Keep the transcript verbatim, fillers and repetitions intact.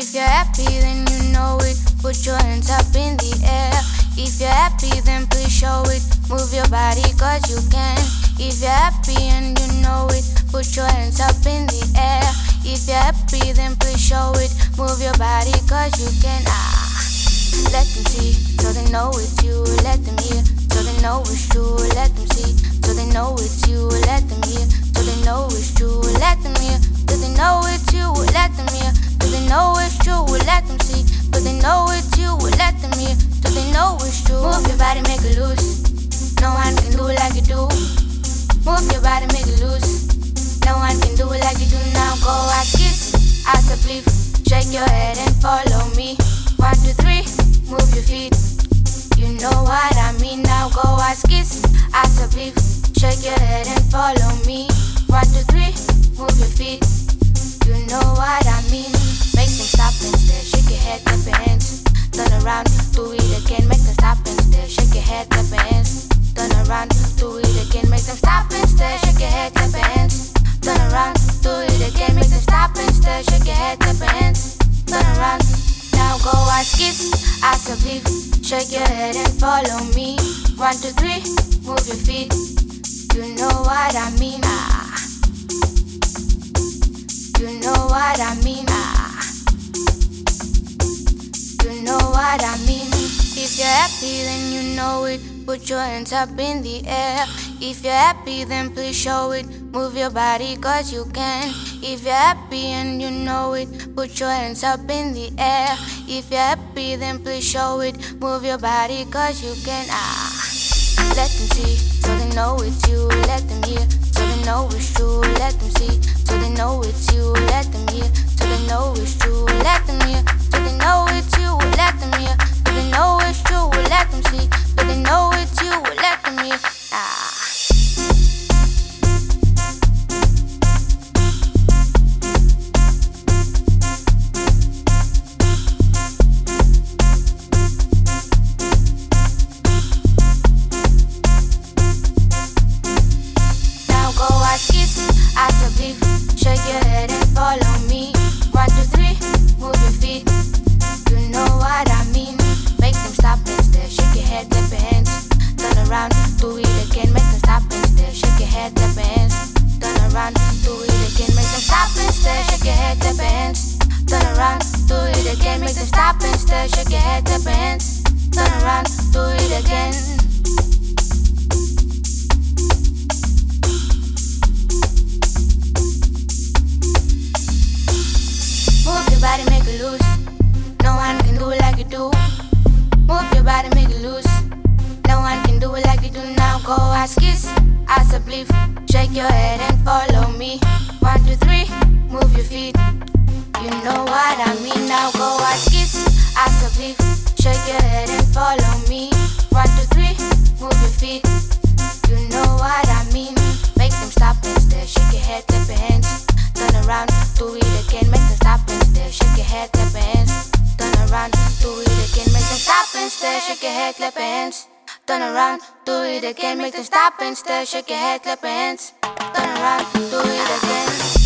If you're happy, then you know it. Put your hands up in the air. If you're happy, then please show it. Move your body cause you can. If you're happy and you know it, put your hands up in the air. If you're happy, then please show it. Move your body cause you can. Ah. Let them see, so they know it's you. Let them hear, so they know it's true. Let them see, so they know it's you. Let them hear, so they know it's true. Let them hear, so they know it's you. Let them hear, so they know it's true. Let them see, so they know it's you. Let them hear, so they know it's true. Move your body, make it loose. No one can do it like you do. Move your body, make it loose. No one can do it like you do. Now go ask kiss, ask a belief. Shake your head and follow me. One, two, three, move your feet. You know what I mean. Now go ask kiss, ask a belief. Shake your head and follow me. One, two, three, move your feet. You know what I mean. Make them stop and stare. Shake your head, clap your hands. Turn around, do it again. Make them stop and stare. Shake your head, clap your hands. Turn around, do it again. Make them stop and stare. Shake your head, clap your hands. Turn around, do it again. Make them stop and stare. Shake your head, clap your hands. Turn around. Now go ask kiss, ask a belief. Shake your head and follow me. One, two, three, move your feet. You know what I mean. Ah. You know what I mean. Ah. You know what I mean. If you're happy, then you know it. Put your hands up in the air. If you're happy, then please show it. Move your body cause you can. If you're happy and you know it, put your hands up in the air. If you're happy, then please show it. Move your body cause you can. Ah. Let them see, so they know it's you. Let them hear, so they know it's true. Let them see, so they know it's you. Let them hear, so they know it's true. Let them hear, so they know it's you. Let them hear, so they know it's true. Let them see, so they know it's you. Let them hear. Ah. Shake your head and follow me. One, two, three, move your feet. You know what I mean. Make them stop and stare. Shake your head, clap your hands. Turn around, do it again. Make them stop and stare. Shake your head, clap your hands. Turn around, do it again. Make them stop and stare. Shake your head, clap your hands. Turn around, do it again. Make them stop and stare. Shake your head, clap your hands. Turn around, do it again. Move your body, make it loose. No one can do it like you do. Move your body, make it loose. No one can do it like you do. Now go ask kiss, ask a belief. Shake your head and follow me. One, two, three, move your feet. You know what I mean. Now go ask kiss, ask a belief. Shake your head and follow me. One, two, three, move your feet. You know what I mean. Make them stop and stare. Shake your head, clap your hands. Turn around, do it again. Make them stop and stare. Shake your head, clap your hands. Turn around, do it again. Make them stop and stare. Shake your head, clap your hands. Turn around, do it again. Make them stop and stare. Shake your head, clap your hands. Turn around, do it again.